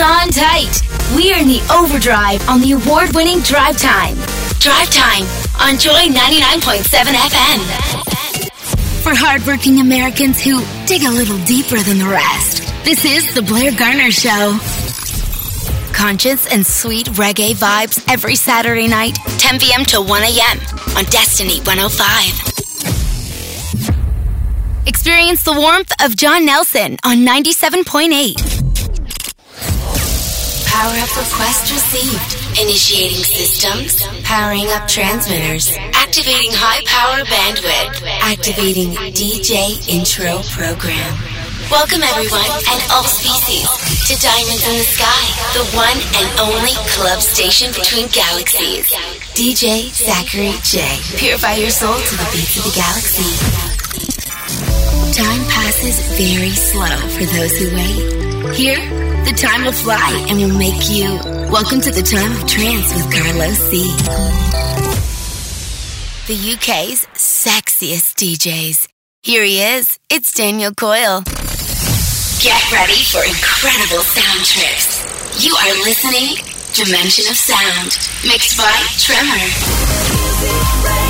on tight. We are in the overdrive on the award-winning Drive Time. Drive Time on Joy 99.7 FM. For hardworking Americans who dig a little deeper than the rest, this is The Blair Garner Show. Conscious and sweet reggae vibes every Saturday night, 10 p.m. to 1 a.m. on Destiny 105. Experience the warmth of John Nelson on 97.8. Power up request received. Initiating systems. Powering up transmitters. Activating high power bandwidth. Activating DJ intro program. Welcome everyone and all species to Diamonds in the Sky, the one and only club station between galaxies. DJ Zachary J. Purify your soul to the beats of the galaxy. Time passes very slow for those who wait. Here, the time will fly and will make you welcome to the time of trance with Carlos C. The UK's sexiest DJs. Here he is. It's Daniel Coyle. Get ready for incredible sound trips. You are listening Dimension of Sound, mixed by Tremor.